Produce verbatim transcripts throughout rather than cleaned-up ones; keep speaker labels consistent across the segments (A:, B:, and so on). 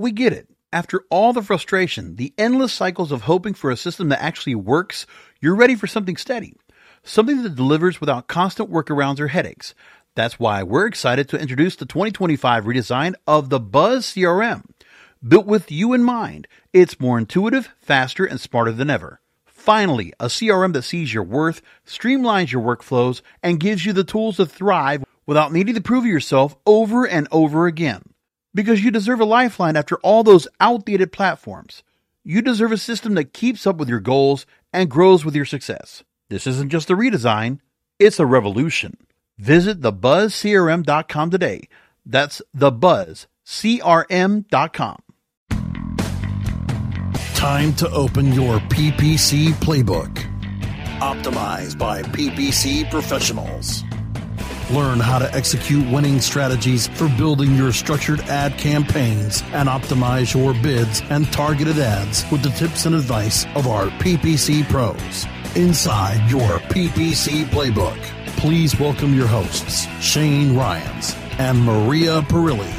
A: We get it. After all the frustration, the endless cycles of hoping for a system that actually works, you're ready for something steady. Something that delivers without constant workarounds or headaches. That's why we're excited to introduce the twenty twenty-five redesign of the Buzz C R M. Built with you in mind, it's more intuitive, faster, and smarter than ever. Finally, a C R M that sees your worth, streamlines your workflows, and gives you the tools to thrive without needing to prove yourself over and over again. Because you deserve a lifeline after all those outdated platforms. You deserve a system that keeps up with your goals and grows with your success. This isn't just a redesign, it's a revolution. Visit the buzz c r m dot com today. That's the buzz c r m dot com.
B: Time to open your P P C playbook. Optimized by P P C professionals. Learn how to execute winning strategies for building your structured ad campaigns and optimize your bids and targeted ads with the tips and advice of our P P C pros. Inside your P P C playbook, please welcome your hosts, Shane Ryans and Maria Perilli.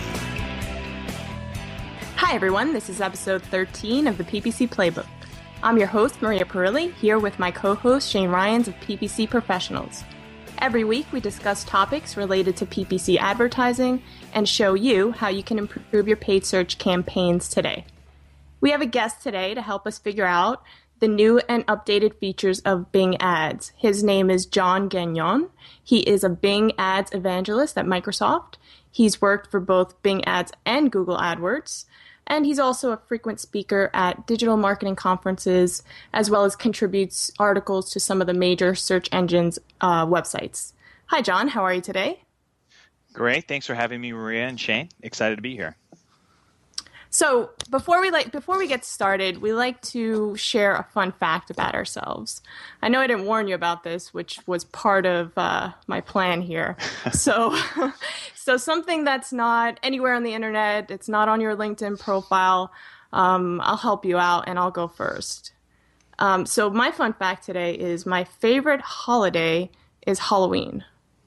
C: Hi everyone, this is episode thirteen of the P P C Playbook. I'm your host, Maria Perilli, here with my co-host, Shane Ryans of P P C Professionals. Every week, we discuss topics related to P P C advertising and show you how you can improve your paid search campaigns today. We have a guest today to help us figure out the new and updated features of Bing Ads. His name is John Gagnon. He is a Bing Ads evangelist at Microsoft. He's worked for both Bing Ads and Google AdWords. And he's also a frequent speaker at digital marketing conferences, as well as contributes articles to some of the major search engines uh, websites. Hi, John. How are you today?
D: Great. Thanks for having me, Maria and Shane. Excited to be here.
C: So before we like before we get started, we like to share a fun fact about ourselves. I know I didn't warn you about this, which was part of uh, my plan here. So, so something that's not anywhere on the internet, it's not on your LinkedIn profile. Um, I'll help you out, and I'll go first. Um, so my fun fact today is my favorite holiday is Halloween.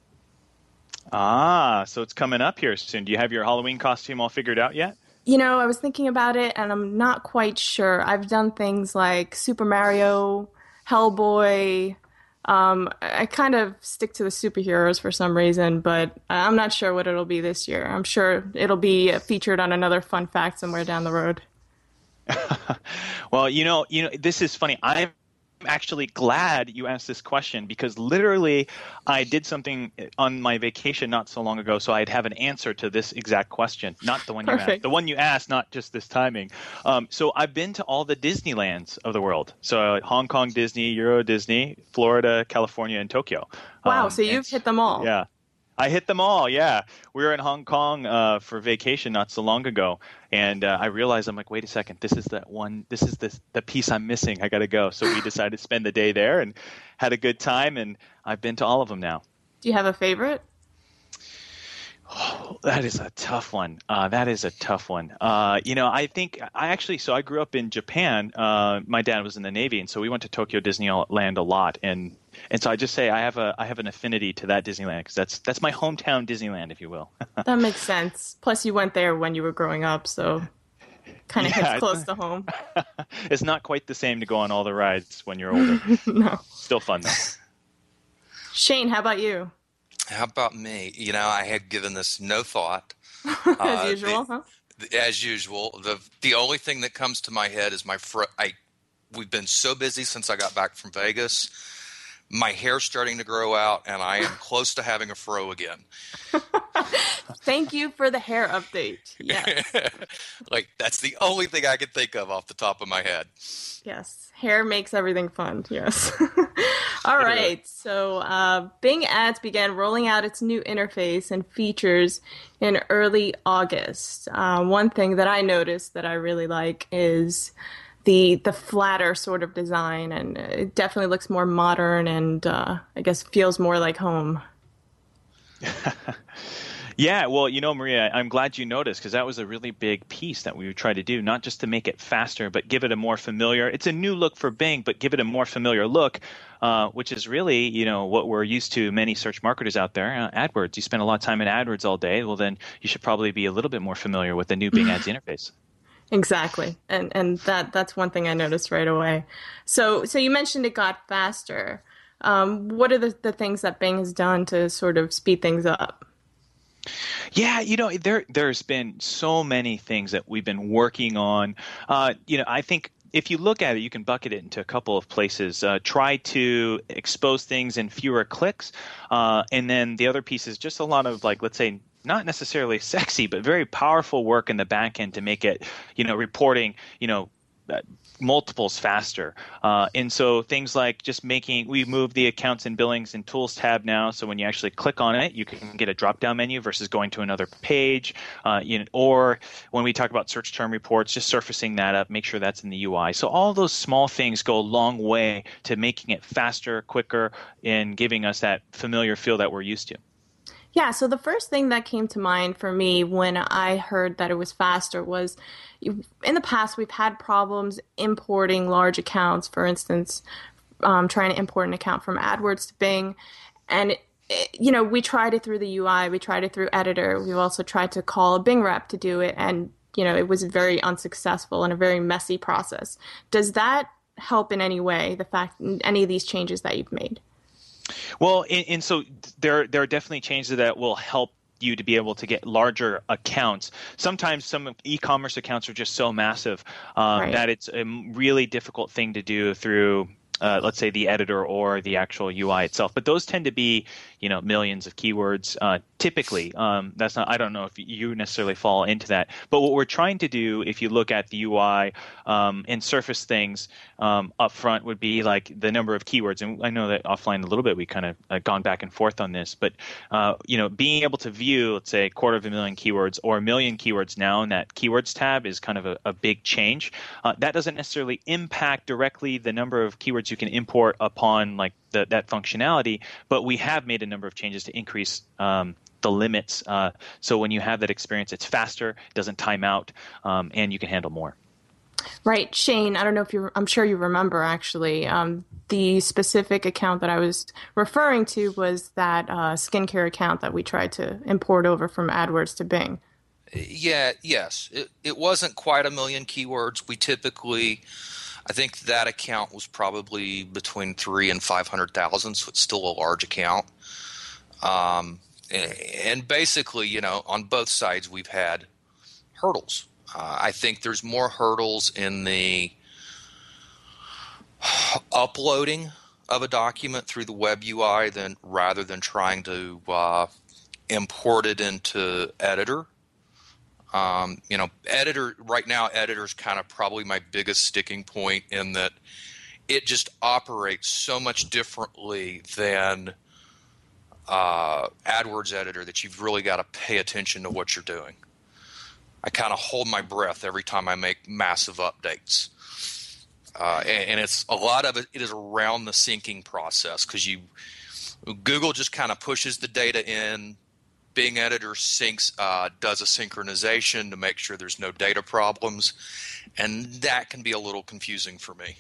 D: Ah, so it's coming up here soon. Do you have your Halloween costume all figured out yet?
C: You know, I was thinking about it, and I'm not quite sure. I've done things like Super Mario, Hellboy. Um, I kind of stick to the superheroes for some reason, but I'm not sure what it'll be this year. I'm sure it'll be featured on another fun fact somewhere down the road.
D: Well, you know, you know, this is funny. I'm actually glad you asked this question because literally I did something on my vacation not so long ago, so I'd have an answer to this exact question, not the one
C: Perfect.
D: you asked. The one you asked, not just this timing. Um, so I've been to all the Disneylands of the world. So uh, Hong Kong Disney, Euro Disney, Florida, California, and Tokyo.
C: Wow,
D: Um,
C: so you've hit them all.
D: Yeah. I hit them all, yeah. We were in Hong Kong uh, for vacation not so long ago, and uh, I realized, I'm like, wait a second, this is that one, this is the, the piece I'm missing. I got to go. So we decided to spend the day there and had a good time, and I've been to all of them now.
C: Do you have a favorite?
D: Oh, that is a tough one. Uh, that is a tough one. Uh, you know, I think I actually, so I grew up in Japan. Uh, my dad was in the Navy, and so we went to Tokyo Disneyland a lot. And and so I just say I have a I have an affinity to that Disneyland because that's that's my hometown Disneyland, if you will.
C: That makes sense. Plus, you went there when you were growing up, so kind of
D: Yeah,
C: hits close to home.
D: It's not quite the same to go on all the rides when you're older.
C: No.
D: Still fun though.
C: Shane, how about you?
E: How about me? You know, I had given this no thought.
C: As
E: Uh,
C: usual,
E: the-
C: huh?
E: the- As usual. The the only thing that comes to my head is my fro. I we've been so busy since I got back from Vegas. My hair's starting to grow out, and I am close to having a fro again.
C: Thank you for the hair update. Yes.
E: Like, that's the only thing I can think of off the top of my head.
C: Yes, hair makes everything fun. Yes. All
D: Literally.
C: right. So uh, Bing Ads began rolling out its new interface and features in early August. Uh, one thing that I noticed that I really like is the the flatter sort of design, and it definitely looks more modern and uh, I guess feels more like home.
D: Yeah, well, you know, Maria, I'm glad you noticed because that was a really big piece that we would try to do, not just to make it faster, but give it a more familiar – it's a new look for Bing, but give it a more familiar look, uh, which is really, you know, what we're used to, many search marketers out there. Uh, AdWords, you spend a lot of time in AdWords all day. Well, then you should probably be a little bit more familiar with the new Bing Ads interface.
C: Exactly. And and that that's one thing I noticed right away. So so you mentioned it got faster. Um, what are the, the things that Bing has done to sort of speed things up?
D: Yeah, you know, there there's been so many things that we've been working on. Uh, you know, I think if you look at it, you can bucket it into a couple of places. Uh, try to expose things in fewer clicks, uh, and then the other piece is just a lot of, like, let's say, not necessarily sexy, but very powerful work in the back end to make it, you know, reporting, you know, uh, multiples faster. Uh, and so things like just making, we moved the accounts and billings and tools tab now. So when you actually click on it, you can get a drop down menu versus going to another page. Uh, you know, or when we talk about search term reports, just surfacing that up, make sure that's in the U I. So all those small things go a long way to making it faster, quicker, and giving us that familiar feel that we're used to.
C: Yeah, so the first thing that came to mind for me when I heard that it was faster was, in the past we've had problems importing large accounts. For instance, um, trying to import an account from AdWords to Bing, and it, it, you know, we tried it through the U I, we tried it through Editor, we've also tried to call a Bing rep to do it, and you know, it was very unsuccessful and a very messy process. Does that help in any way, the fact any of these changes that you've made?
D: Well, and, and so there there are definitely changes that will help you to be able to get larger accounts. Sometimes some e-commerce accounts are just so massive uh,
C: Right.
D: that it's a really difficult thing to do through, uh, let's say, the editor or the actual U I itself. But those tend to be, you know, millions of keywords uh, typically. Um, that's not. I don't know if you necessarily fall into that. But what we're trying to do, if you look at the U I um, and surface things um, up front, would be like the number of keywords. And I know that offline a little bit we kind of uh, gone back and forth on this. But uh, you know, being able to view, let's say, a quarter of a million keywords or a million keywords now in that keywords tab is kind of a, a big change. Uh, that doesn't necessarily impact directly the number of keywords you can import upon like the, that functionality, but we have made a number of changes to increase um, the limits. Uh, so when you have that experience, it's faster, it doesn't time out, um, and you can handle more.
C: Right. Shane, I don't know if you, I'm sure you remember actually, um, the specific account that I was referring to was that uh, skincare account that we tried to import over from AdWords to Bing.
E: Yeah, yes. It, it wasn't quite a million keywords. We typically, I think that account was probably between three and five hundred thousand, so it's still a large account. Um, and, and basically, you know, on both sides we've had hurdles. Uh, I think there's more hurdles in the uploading of a document through the web U I than rather than trying to uh, import it into Editor. Um, you know, Editor right now, Editor's kind of probably my biggest sticking point in that it just operates so much differently than uh, AdWords Editor that you've really got to pay attention to what you're doing. I kind of hold my breath every time I make massive updates. Uh, and, and it's a lot of it, it is around the syncing process because you Google just kind of pushes the data in. Bing Editor syncs, uh, does a synchronization to make sure there's no data problems, and that can be a little confusing for me.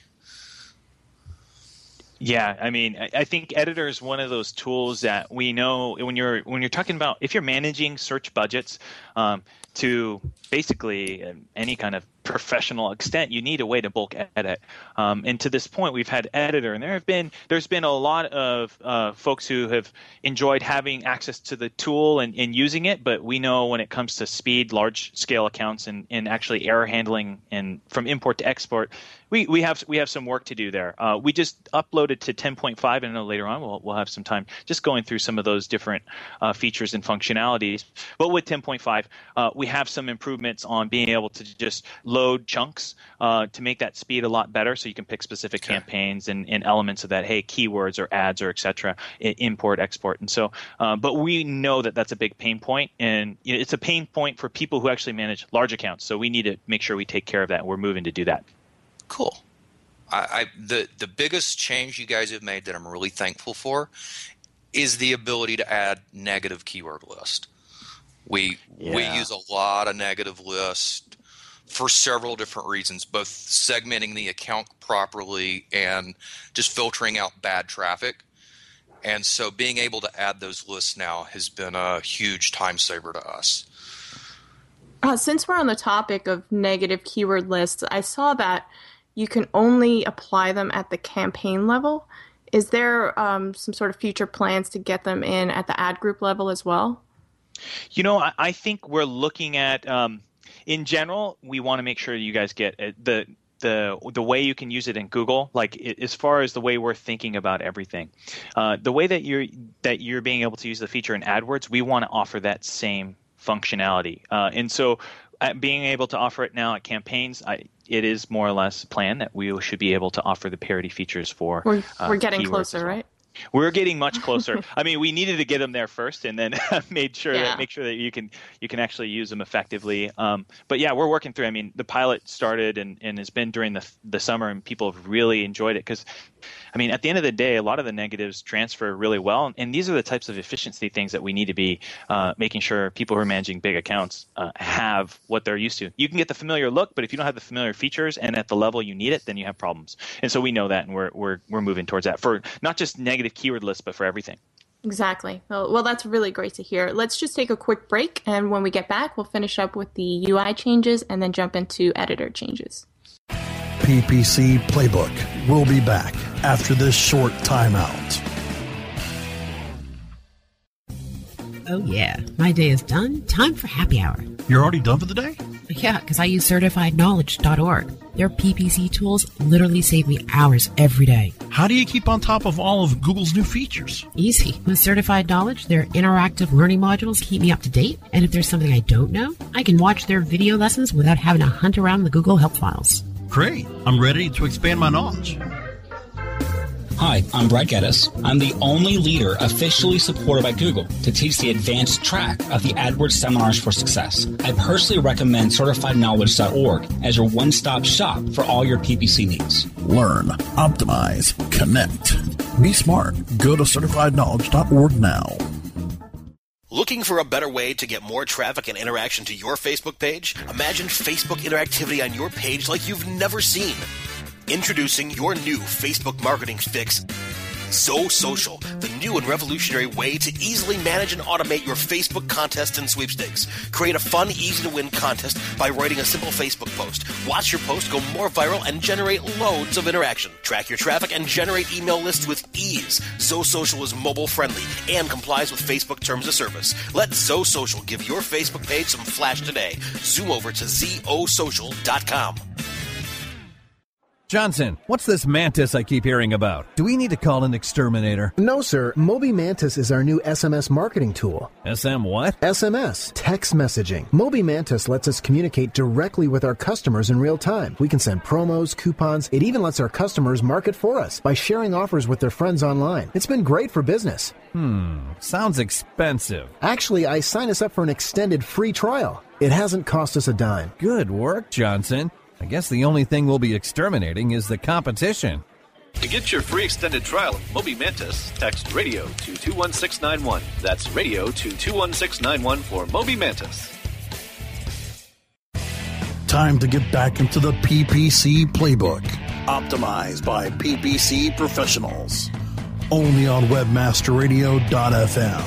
D: Yeah, I mean, I think Editor is one of those tools that we know when you're when you're talking about if you're managing search budgets um, to basically any kind of professional extent, you need a way to bulk edit. Um, and to this point, we've had Editor, and there have been there's been a lot of uh, folks who have enjoyed having access to the tool and, and using it. But we know when it comes to speed, large scale accounts, and, and actually error handling and from import to export, we, we have we have some work to do there. Uh, we just uploaded to ten point five, and I know later on we'll we'll have some time just going through some of those different uh, features and functionalities. But with ten point five, uh, we have some improvements on being able to just load chunks uh, to make that speed a lot better, so you can pick specific okay. campaigns and, and elements of that. Hey, keywords or ads or et cetera. Import, export, and so. Uh, but we know that that's a big pain point, and you know, it's a pain point for people who actually manage large accounts. So we need to make sure we take care of that. And we're moving to do that.
E: Cool. I, I the the biggest change you guys have made that I'm really thankful for is the ability to add negative keyword list. We yeah. we use a lot of negative list for several different reasons, both segmenting the account properly and just filtering out bad traffic. And so being able to add those lists now has been a huge time saver to us.
C: Uh, since we're on the topic of negative keyword lists, I saw that you can only apply them at the campaign level. Is there um, some sort of future plans to get them in at the ad group level as well?
D: You know, I, I think we're looking at, um, in general, we want to make sure you guys get uh, the the the way you can use it in Google. Like it, as far as the way we're thinking about everything, uh, the way that you're that you're being able to use the feature in AdWords, we want to offer that same functionality. Uh, and so, uh, being able to offer it now at campaigns, I, it is more or less planned that we should be able to offer the parity features for.
C: We're,
D: uh,
C: we're getting
D: keywords
C: closer,
D: as well.
C: right?
D: We're getting much closer. I mean, we needed to get them there first, and then made sure
C: Yeah.
D: that make sure that you can you can actually use them effectively. Um, but yeah, we're working through. I mean, the pilot started and, and has been during the the summer, and people have really enjoyed it because, I mean, at the end of the day, a lot of the negatives transfer really well, and these are the types of efficiency things that we need to be uh, making sure people who are managing big accounts uh, have what they're used to. You can get the familiar look, but if you don't have the familiar features and at the level you need it, then you have problems. And so we know that, and we're we're we're moving towards that for not just negative keyword lists, but for everything.
C: Exactly. Well, well, that's really great to hear. Let's just take a quick break, and when we get back, we'll finish up with the U I changes and then jump into editor changes.
B: P P C Playbook will be back after this short timeout.
F: Oh yeah, my day is done. Time for happy hour.
B: You're already done for the day?
F: Yeah, because I use certified knowledge dot org. Their P P C tools literally save me hours every day.
B: How do you keep on top of all of Google's new features?
F: Easy. With Certified Knowledge, their interactive learning modules keep me up to date, and if there's something I don't know, I can watch their video lessons without having to hunt around the Google Help files.
B: Great. I'm ready to expand my knowledge.
G: Hi, I'm Brett Geddes. I'm the only leader officially supported by Google to teach the advanced track of the AdWords Seminars for Success. I personally recommend certified knowledge dot org as your one-stop shop for all your P P C needs.
B: Learn, optimize, connect. Be smart. Go to certified knowledge dot org now.
H: Looking for a better way to get more traffic and interaction to your Facebook page? Imagine Facebook interactivity on your page like you've never seen. Introducing your new Facebook marketing fix, ZoSocial, the new and revolutionary way to easily manage and automate your Facebook contests and sweepstakes. Create a fun, easy-to-win contest by writing a simple Facebook post. Watch your post go more viral and generate loads of interaction. Track your traffic and generate email lists with ease. ZoSocial is mobile-friendly and complies with Facebook terms of service. Let ZoSocial give your Facebook page some flash today. Zoom over to Z O social dot com.
I: Johnson, what's this Mantis I keep hearing about? Do we need to call an exterminator?
J: No, sir. Moby Mantis is our new S M S marketing tool.
I: S M what?
J: S M S, text messaging. Moby Mantis lets us communicate directly with our customers in real time. We can send promos, coupons. It even lets our customers market for us by sharing offers with their friends online. It's been great for business.
I: Hmm, sounds expensive.
J: Actually, I signed us up for an extended free trial. It hasn't cost us a dime.
I: Good work, Johnson. I guess the only thing we'll be exterminating is the competition.
K: To get your free extended trial of Moby Mantis, text radio to two one six nine one. That's radio to two one six nine one for Moby Mantis.
B: Time to get back into the P P C Playbook. Optimized by P P C professionals. Only on webmaster radio dot f m.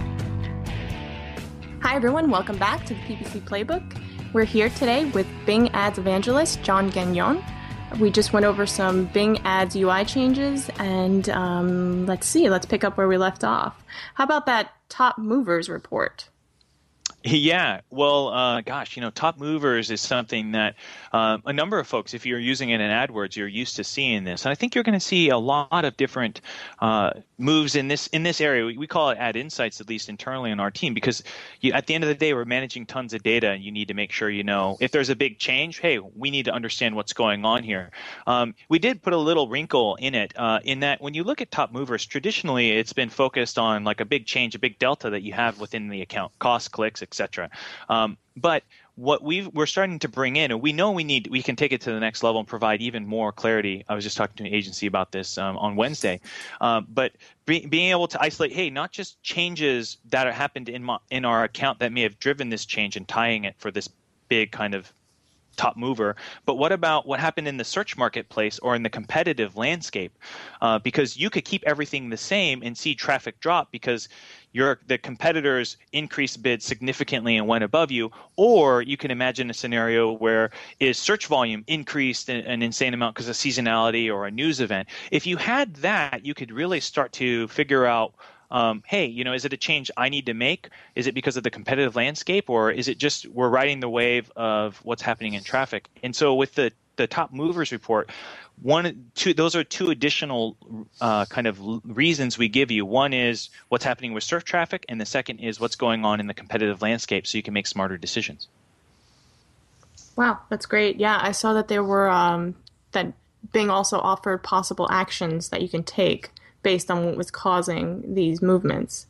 C: Hi, everyone. Welcome back to the P P C Playbook. We're here today with Bing Ads evangelist John Gagnon. We just went over some Bing Ads U I changes, and um, let's see, let's pick up where we left off. How about that top movers report?
D: Yeah, well, uh, gosh, you know, top movers is something that uh, a number of folks, if you're using it in AdWords, you're used to seeing this. And I think you're going to see a lot of different uh, moves in this in this area. We, we call it Ad Insights, at least internally in our team, because you, at the end of the day, we're managing tons of data, and you need to make sure you know if there's a big change, hey, we need to understand what's going on here. Um, we did put a little wrinkle in it uh, in that when you look at top movers, traditionally it's been focused on like a big change, a big delta that you have within the account, cost, clicks, et cetera. Um, but what we've, we're starting to bring in, and we know we need, we can take it to the next level and provide even more clarity. I was just talking to an agency about this um, on Wednesday, um, but be, being able to isolate, hey, not just changes that are happened in my, in our account that may have driven this change and tying it for this big kind of top mover. But what about what happened in the search marketplace or in the competitive landscape? Uh, because you could keep everything the same and see traffic drop because your the competitors increased bids significantly and went above you, or you can imagine a scenario where is search volume increased an, an insane amount because of seasonality or a news event. If you had that, you could really start to figure out, um, hey, you know, is it a change I need to make? Is it because of the competitive landscape, or is it just we're riding the wave of what's happening in traffic? And so with the the top movers report, one, two, those are two additional uh, kind of reasons we give you. One is what's happening with search traffic, and the second is what's going on in the competitive landscape, so you can make smarter decisions.
C: Wow, that's great. Yeah, I saw that there were um, that Bing also offered possible actions that you can take based on what was causing these movements.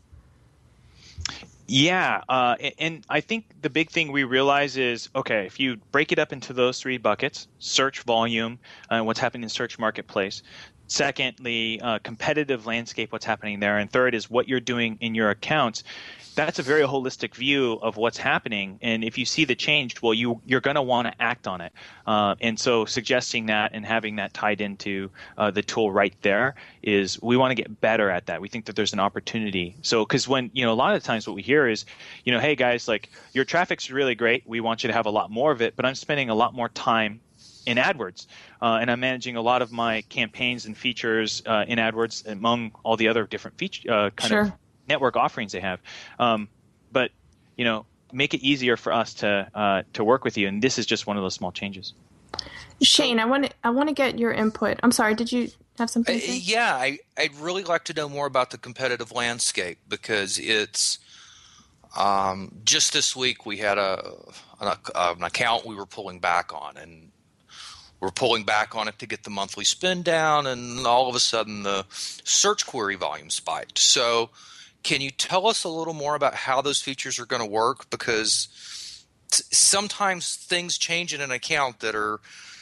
D: Yeah, uh, and I think the big thing we realize is, okay, if you break it up into those three buckets, search volume, uh, what's happening in search marketplace. Secondly, uh, competitive landscape, what's happening there. And third is what you're doing in your accounts. That's a very holistic view of what's happening. And if you see the change, well, you, you're going to want to act on it. Uh, and so suggesting that and having that tied into uh, the tool right there is we want to get better at that. We think that there's an opportunity. So because when, you know, a lot of the times what we hear is, you know, hey, guys, like your traffic's really great. We want you to have a lot more of it, but I'm spending a lot more time in AdWords, uh, and I'm managing a lot of my campaigns and features uh, in AdWords among all the other different feature uh, kind
C: sure.
D: of network offerings they have. Um, but you know, make it easier for us to uh, to work with you, and this is just one of those small changes.
C: Shane, I want to I want to get your input. I'm sorry, did you have something
E: Uh,
C: to say?
E: yeah, I, I'd really like to know more about the competitive landscape because it's um, just this week we had a an, an account we were pulling back on, and we're pulling back on it to get the monthly spend down, and all of a sudden the search query volume spiked. So can you tell us a little more about how those features are going to work? Because t- sometimes things change in an account that are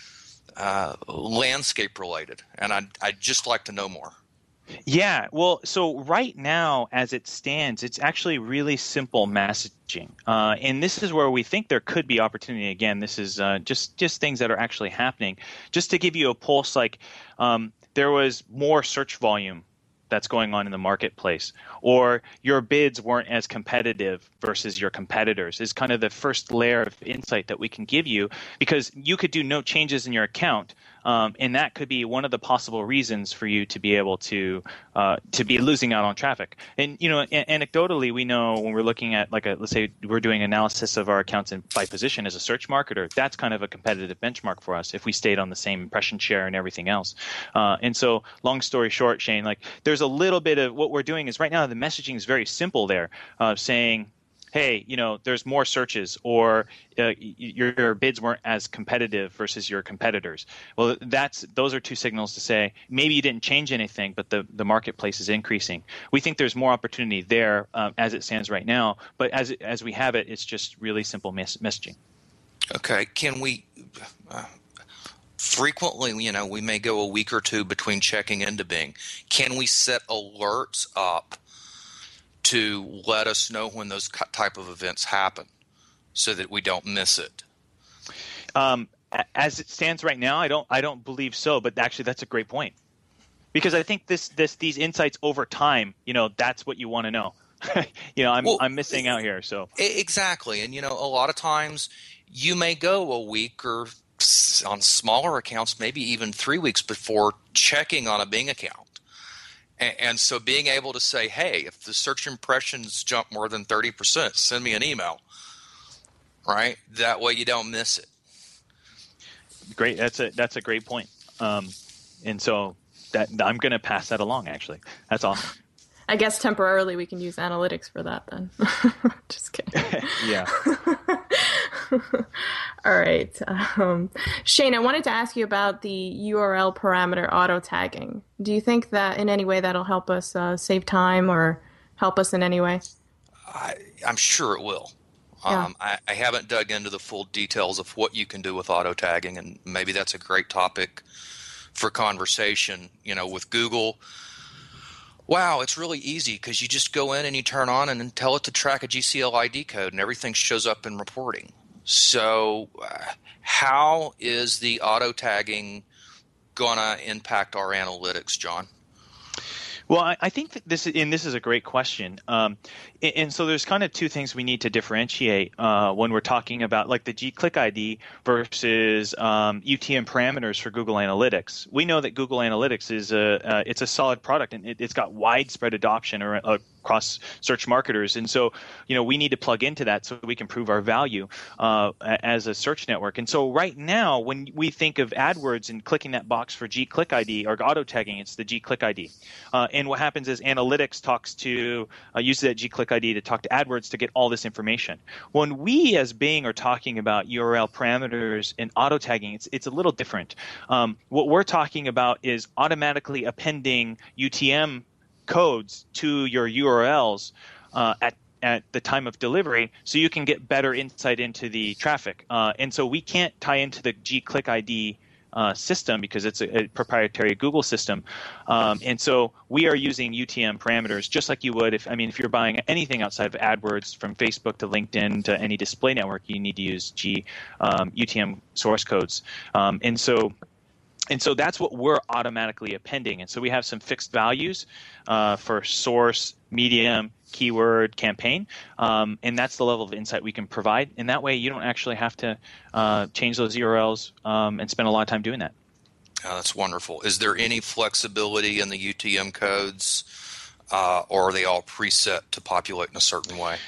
E: uh, landscape related, and I'd, I'd just like to know more.
D: Yeah, well, so right now, as it stands, it's actually really simple messaging, uh, and this is where we think there could be opportunity. Again, this is uh, just just things that are actually happening. Just to give you a pulse, like um, there was more search volume that's going on in the marketplace, or your bids weren't as competitive versus your competitors is kind of the first layer of insight that we can give you, because you could do no changes in your account. Um, and that could be one of the possible reasons for you to be able to uh, to be losing out on traffic. And you know, a- anecdotally, we know when we're looking at like a let's say we're doing analysis of our accounts in, by position as a search marketer, that's kind of a competitive benchmark for us if we stayed on the same impression share and everything else. Uh, and so, long story short, Shane, like there's a little bit of what we're doing is right now the messaging is very simple there, uh, saying, hey, you know, there's more searches, or uh, your, your bids weren't as competitive versus your competitors. Well, that's those are two signals to say maybe you didn't change anything, but the, the marketplace is increasing. We think there's more opportunity there um, as it stands right now, but as as we have it, it's just really simple mes- messaging.
E: Okay, can we uh, frequently, you know, we may go a week or two between checking into Bing. Can we set alerts up to let us know when those type of events happen so that we don't miss it?
D: Um, as it stands right now, I don't I don't believe so, but actually that's a great point. Because I think this this these insights over time, you know, that's what you want to know. you know, I'm
E: well,
D: I'm missing out here, so.
E: Exactly. And you know, a lot of times you may go a week or on smaller accounts, maybe even three weeks before checking on a Bing account. And so being able to say, hey, if the search impressions jump more than thirty percent, send me an email, right? That way you don't miss it.
D: Great. That's a that's a great point. Um, and so that I'm going to pass that along, actually. That's awesome.
C: I guess temporarily we can use analytics for that then. Just kidding.
D: Yeah.
C: All right. Um, Shane, I wanted to ask you about the U R L parameter auto tagging. Do you think that in any way that'll help us uh, save time or help us in any way?
E: I, I'm sure it will.
C: Yeah.
E: Um, I, I haven't dug into the full details of what you can do with auto tagging, and maybe that's a great topic for conversation. You know, with Google, wow, it's really easy because you just go in and you turn on and then tell it to track a G C L I D code, and everything shows up in reporting. So uh, how is the auto tagging going to impact our analytics, John?
D: Well, I, I think that this is, and this is a great question. Um, and, and so there's kind of two things we need to differentiate uh, when we're talking about like the G-Click I D versus um, U T M parameters for Google Analytics. We know that Google Analytics is a uh, it's a solid product, and it, it's got widespread adoption or, uh, across search marketers. And so, you know, we need to plug into that so we can prove our value uh, as a search network. And so right now, when we think of AdWords and clicking that box for G-Click I D or auto tagging, it's the G-Click I D. Uh, and what happens is Analytics talks to uh, uses that G-Click I D to talk to AdWords to get all this information. When we as Bing are talking about U R L parameters and auto tagging, it's it's a little different. Um, what we're talking about is automatically appending U T M codes to your U R Ls uh, at at the time of delivery, so you can get better insight into the traffic. Uh, and so we can't tie into the G-Click I D uh, system because it's a, a proprietary Google system. Um, and so we are using U T M parameters just like you would if I mean if you're buying anything outside of AdWords, from Facebook to LinkedIn to any display network, you need to use G um, U T M source codes. Um, and so. And so that's what we're automatically appending. And so we have some fixed values uh, for source, medium, keyword, campaign. Um, and that's the level of insight we can provide. And that way you don't actually have to uh, change those U R Ls um, and spend a lot of time doing that.
E: Oh, that's wonderful. Is there any flexibility in the U T M codes, uh, or are they all preset to populate in a certain way?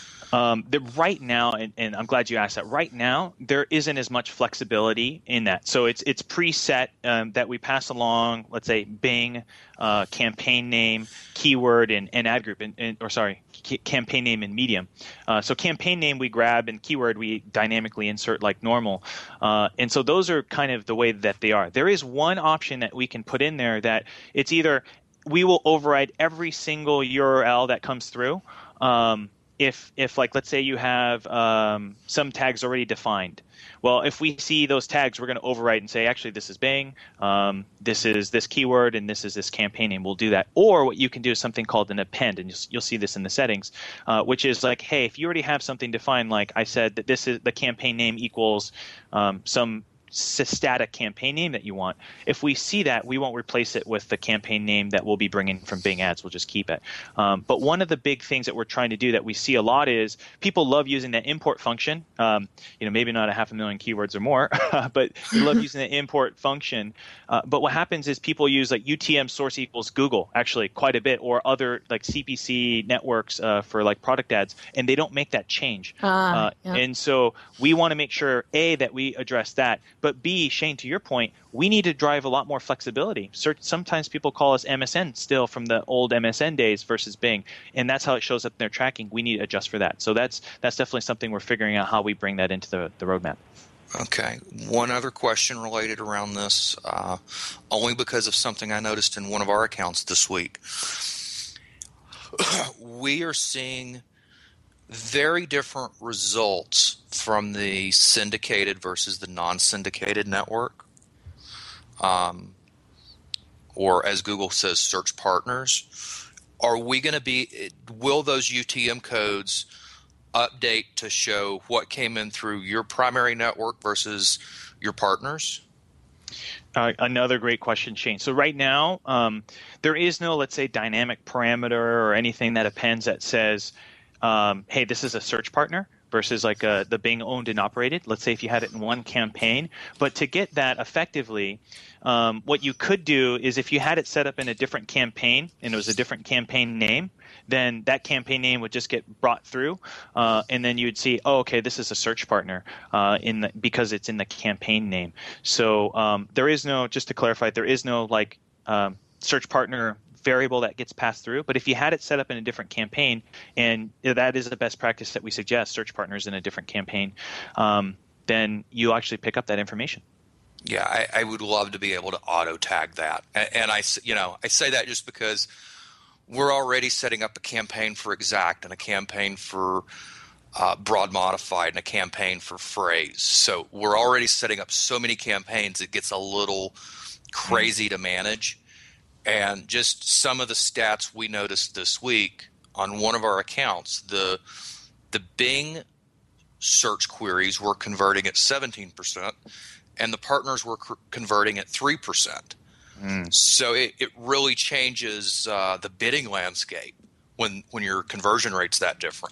D: Um, the, right now, and, and I'm glad you asked that. Right now, there isn't as much flexibility in that. So it's it's preset um, that we pass along. Let's say Bing, uh, campaign name, keyword, and, and ad group, and, and or sorry, c- campaign name and medium. Uh, so campaign name we grab, and keyword we dynamically insert like normal. Uh, and so those are kind of the way that they are. There is one option that we can put in there that it's either we will override every single U R L that comes through. Um, If, if like, let's say you have um, some tags already defined. Well, if we see those tags, we're going to overwrite and say, actually, this is Bing, um, this is this keyword, and this is this campaign name. We'll do that. Or what you can do is something called an append, and you'll, you'll see this in the settings, uh, which is like, hey, if you already have something defined, like I said, that this is the campaign name equals um, some static campaign name that you want. If we see that, we won't replace it with the campaign name that we'll be bringing from Bing Ads. We'll just keep it. Um, but one of the big things that we're trying to do that we see a lot is people love using that import function. Um, you know, maybe not a half a million keywords or more, but they love using the import function. Uh, but what happens is people use like U T M source equals Google actually quite a bit, or other like C P C networks uh, for like product ads, and they don't make that change.
C: Uh,
D: uh,
C: yeah.
D: And so we want to make sure, A, that we address that. But B, Shane, to your point, we need to drive a lot more flexibility. Sometimes people call us M S N still from the old M S N days versus Bing, and that's how it shows up in their tracking. We need to adjust for that. So that's that's definitely something we're figuring out how we bring that into the, the roadmap.
E: Okay. One other question related around this, uh, only because of something I noticed in one of our accounts this week. We are seeing very different results from the syndicated versus the non-syndicated network, um, or as Google says, search partners. Are we going to be – will those U T M codes update to show what came in through your primary network versus your partners?
D: Uh, another great question, Shane. So right now, um, there is no, let's say, dynamic parameter or anything that appends that says – Um, hey, this is a search partner versus like a, the Bing owned and operated. Let's say if you had it in one campaign. But to get that effectively, um, what you could do is if you had it set up in a different campaign and it was a different campaign name, then that campaign name would just get brought through, uh, and then you would see, oh, okay, this is a search partner uh, in the, because it's in the campaign name. So um, there is no, just to clarify, there is no like um, search partner variable that gets passed through. But if you had it set up in a different campaign, and that is the best practice that we suggest, search partners in a different campaign, um, then you actually pick up that information.
E: Yeah, I, I would love to be able to auto tag that. And, and I, you know, I say that just because we're already setting up a campaign for Exact and a campaign for uh, Broad Modified and a campaign for Phrase. So we're already setting up so many campaigns, it gets a little crazy mm. to manage. And just some of the stats we noticed this week on one of our accounts, the the Bing search queries were converting at seventeen percent, and the partners were cr- converting at three percent. Mm. So it, it really changes uh, the bidding landscape when when your conversion rate's that different.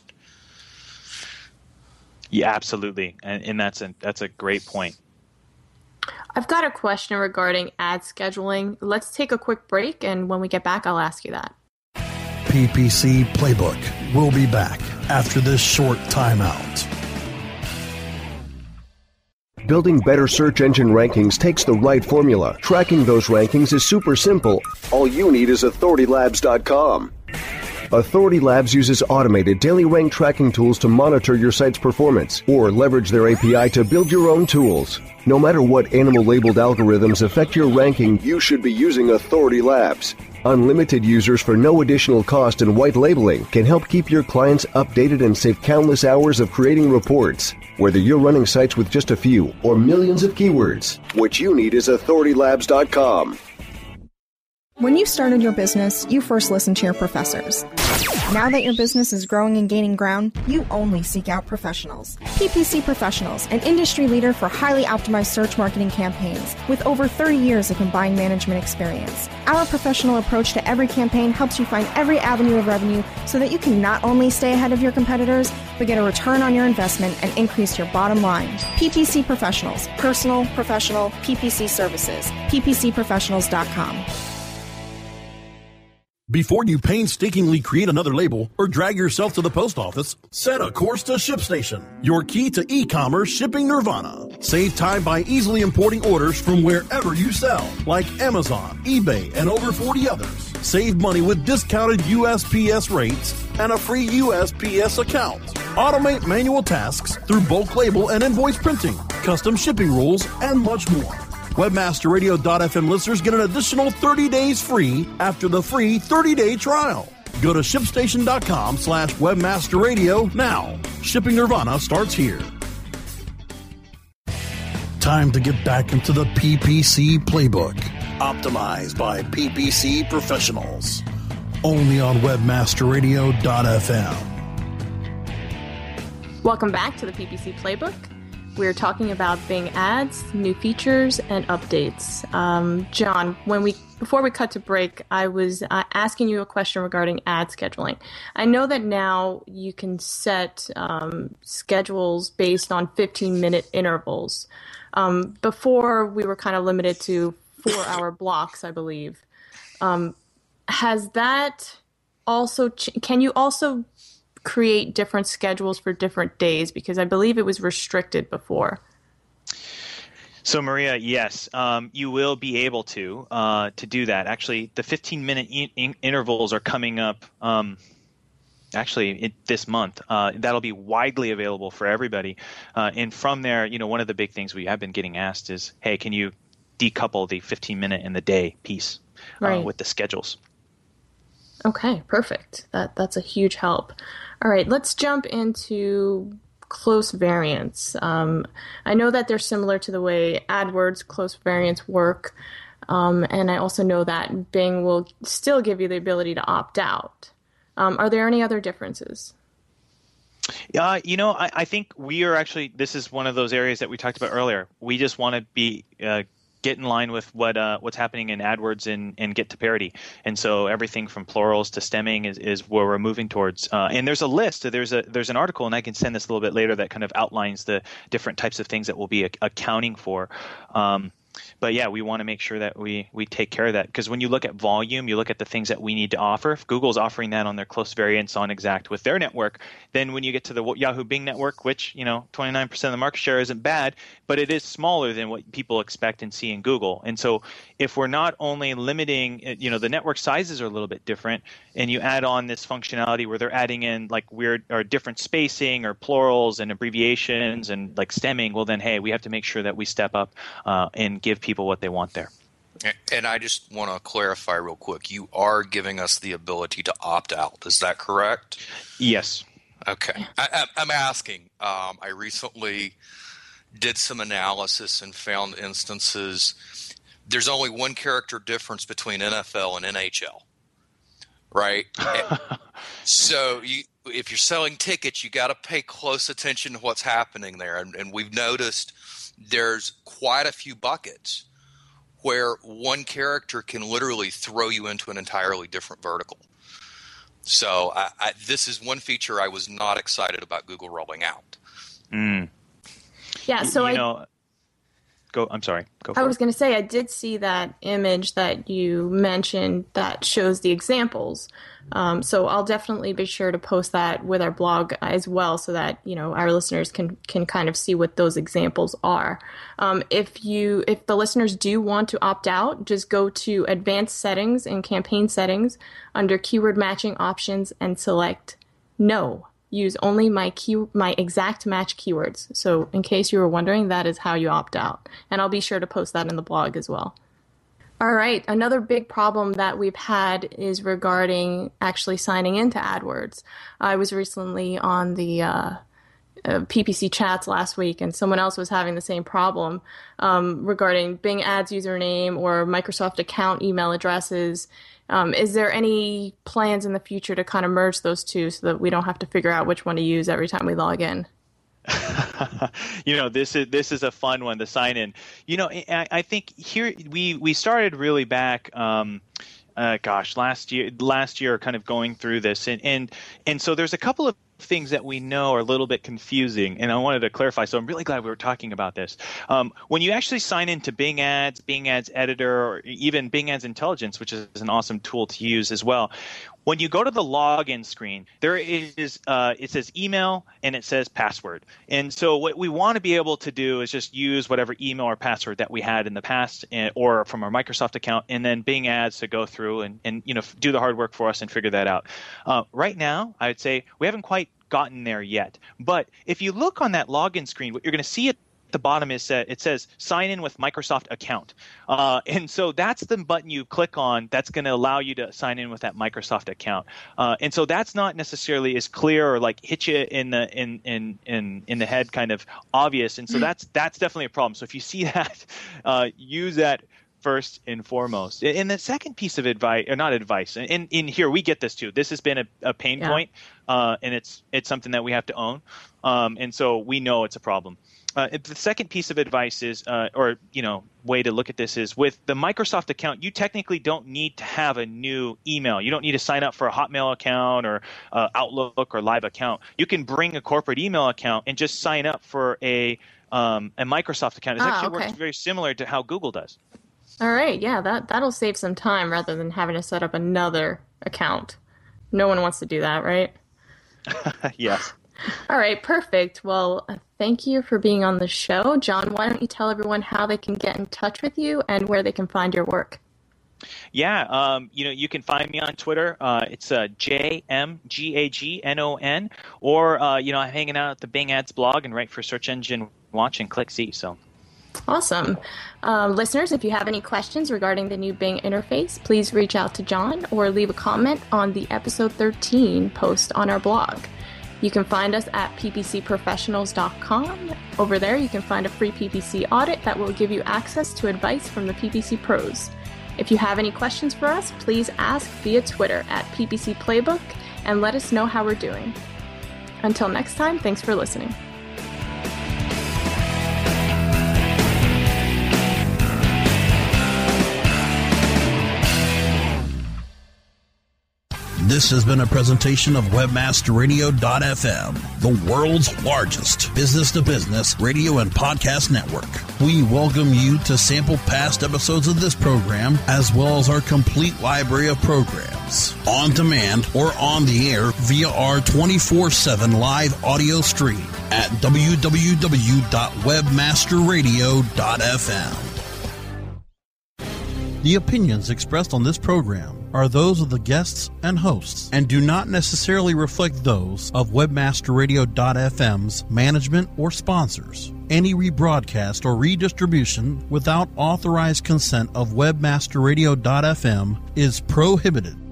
D: Yeah, absolutely, and, and that's a that's a great point.
C: I've got a question regarding ad scheduling. Let's take a quick break, and when we get back, I'll ask you that.
B: P P C Playbook. We'll be back after this short timeout.
L: Building better search engine rankings takes the right formula. Tracking those rankings is super simple. All you need is authority labs dot com. Authority Labs uses automated daily rank tracking tools to monitor your site's performance or leverage their A P I to build your own tools. No matter what animal-labeled algorithms affect your ranking, you should be using Authority Labs. Unlimited users for no additional cost and white labeling can help keep your clients updated and save countless hours of creating reports. Whether you're running sites with just a few or millions of keywords, what you need is authority labs dot com.
M: When you started your business, you first listened to your professors. Now that your business is growing and gaining ground, you only seek out professionals. P P C Professionals, an industry leader for highly optimized search marketing campaigns with over thirty years of combined management experience. Our professional approach to every campaign helps you find every avenue of revenue so that you can not only stay ahead of your competitors, but get a return on your investment and increase your bottom line. P P C Professionals, personal, professional, P P C services. P P C professionals dot com.
B: Before you painstakingly create another label or drag yourself to the post office, set a course to ShipStation, your key to e-commerce shipping nirvana. Save time by easily importing orders from wherever you sell, like Amazon, eBay, and over forty others. Save money with discounted U S P S rates and a free U S P S account. Automate manual tasks through bulk label and invoice printing, custom shipping rules, and much more. Webmaster Radio dot f m listeners get an additional thirty days free after the free thirty-day trial. Go to ShipStation.com slash WebmasterRadio now. Shipping Nirvana starts here. Time to get back into the P P C Playbook. Optimized by P P C professionals. Only on Webmaster Radio dot f m.
C: Welcome back to the P P C Playbook. We're talking about Bing ads, new features, and updates. Um, John, when we before we cut to break, I was uh, asking you a question regarding ad scheduling. I know that now you can set um, schedules based on fifteen-minute intervals. Um, before, we were kind of limited to four-hour blocks, I believe. Um, has that also? Ch- can you also create different schedules for different days? Because I believe it was restricted before.
D: So Maria, yes, um, you will be able to uh, to do that. Actually, the fifteen-minute in- in- intervals are coming up. Um, actually, it, this month, uh, that'll be widely available for everybody. Uh, and from there, you know, one of the big things we have been getting asked is, "Hey, can you decouple the fifteen-minute in the day piece uh,
C: right.
D: with the schedules?"
C: Okay, perfect. That that's a huge help. All right, let's jump into close variants. Um, I know that they're similar to the way AdWords close variants work, um, and I also know that Bing will still give you the ability to opt out. Um, are there any other differences?
D: Yeah, you know, I, I think we are actually, this is one of those areas that we talked about earlier. We just want to be uh, get in line with what uh, what's happening in AdWords and, and get to parity. And so everything from plurals to stemming is, is where we're moving towards. Uh, and there's a list. There's a there's an article, and I can send this a little bit later, that kind of outlines the different types of things that we'll be a- accounting for. Um, But yeah, we want to make sure that we we take care of that, because when you look at volume, you look at the things that we need to offer. If Google's offering that on their close variants on Exact with their network, then when you get to the Yahoo Bing network, which, you know, twenty-nine percent of the market share isn't bad, but it is smaller than what people expect and see in Google. And so if we're not only limiting, you know, the network sizes are a little bit different, and you add on this functionality where they're adding in like weird or different spacing or plurals and abbreviations and like stemming, well then, hey, we have to make sure that we step up uh, and give people what they want there.
E: And I just want to clarify real quick. You are giving us the ability to opt out. Is that correct?
D: Yes.
E: Okay. I, I'm asking. Um, I recently did some analysis and found instances. There's only one character difference between N F L and N H L, right? So you, if you're selling tickets, you got to pay close attention to what's happening there. And, and we've noticed there's quite a few buckets where one character can literally throw you into an entirely different vertical. So I, I, this is one feature I was not excited about Google rolling out.
D: Mm.
C: Yeah, so
D: you
C: I
D: know, go. I'm sorry. Go for
C: I
D: it.
C: was going to say I did see that image that you mentioned that shows the examples. Um, so I'll definitely be sure to post that with our blog as well, so that you know our listeners can can kind of see what those examples are. Um, if you if the listeners do want to opt out, just go to Advanced Settings and Campaign Settings under Keyword Matching Options and select No. Use only my key my exact match keywords. So in case you were wondering, that is how you opt out, and I'll be sure to post that in the blog as well. All right. Another big problem that we've had is regarding actually signing into AdWords. I was recently on the uh, uh, P P C chats last week, and someone else was having the same problem um, regarding Bing Ads username or Microsoft account email addresses. Um, is there any plans in the future to kind of merge those two so that we don't have to figure out which one to use every time we log in?
D: You know, this is this is a fun one, the sign in. You know, I, I think here we we started really back. Um, uh, gosh, last year, last year, kind of going through this, and and and so there's a couple of things that we know are a little bit confusing, and I wanted to clarify. So I'm really glad we were talking about this. Um, when you actually sign into Bing Ads, Bing Ads Editor, or even Bing Ads Intelligence, which is an awesome tool to use as well. When you go to the login screen, there is uh, it says email and it says password. And so what we want to be able to do is just use whatever email or password that we had in the past, and, or from our Microsoft account, and then Bing Ads to go through and, and you know do the hard work for us and figure that out. Uh, right now, I would say we haven't quite gotten there yet. But if you look on that login screen, what you're going to see at the bottom is uh, it says sign in with Microsoft account. Uh, and so that's the button you click on that's going to allow you to sign in with that Microsoft account. Uh, and so that's not necessarily as clear or like hit you in the in in in, in the head kind of obvious. And so that's that's definitely a problem. So if you see that, uh, use that first and foremost. And the second piece of advice, or not advice, in, in here we get this too. This has been a, a pain
C: Yeah.
D: point, uh, and it's it's something that we have to own. Um, and so we know it's a problem. Uh, the second piece of advice is, uh, or you know, way to look at this is with the Microsoft account, you technically don't need to have a new email. You don't need to sign up for a Hotmail account or uh, Outlook or Live account. You can bring a corporate email account and just sign up for a um, a Microsoft account. It
C: Ah,
D: actually
C: okay.
D: works very similar to how Google does.
C: All right, yeah, that, that'll save some time rather than having to set up another account. No one wants to do that, right?
D: Yes.
C: All right, perfect. Well, uh, thank you for being on the show. John, why don't you tell everyone how they can get in touch with you and where they can find your work?
D: Yeah, um, you know, you can find me on Twitter. Uh, it's uh, J M G A G N O N, or uh, you know, I'm hanging out at the Bing Ads blog and write for Search Engine Watch and Click Z. So.
C: Awesome. Um, listeners, if you have any questions regarding the new Bing interface, please reach out to John or leave a comment on the episode thirteen post on our blog. You can find us at p p c professionals dot com. Over there, you can find a free P P C audit that will give you access to advice from the P P C pros. If you have any questions for us, please ask via Twitter at P P C Playbook and let us know how we're doing. Until next time, thanks for listening.
B: This has been a presentation of webmaster radio dot f m, the world's largest business-to-business radio and podcast network. We welcome you to sample past episodes of this program, as well as our complete library of programs, on demand or on the air via our twenty-four seven live audio stream at w w w dot webmaster radio dot f m. The opinions expressed on this program are those of the guests and hosts and do not necessarily reflect those of webmaster radio dot f m's management or sponsors. Any rebroadcast or redistribution without authorized consent of webmaster radio dot f m is prohibited.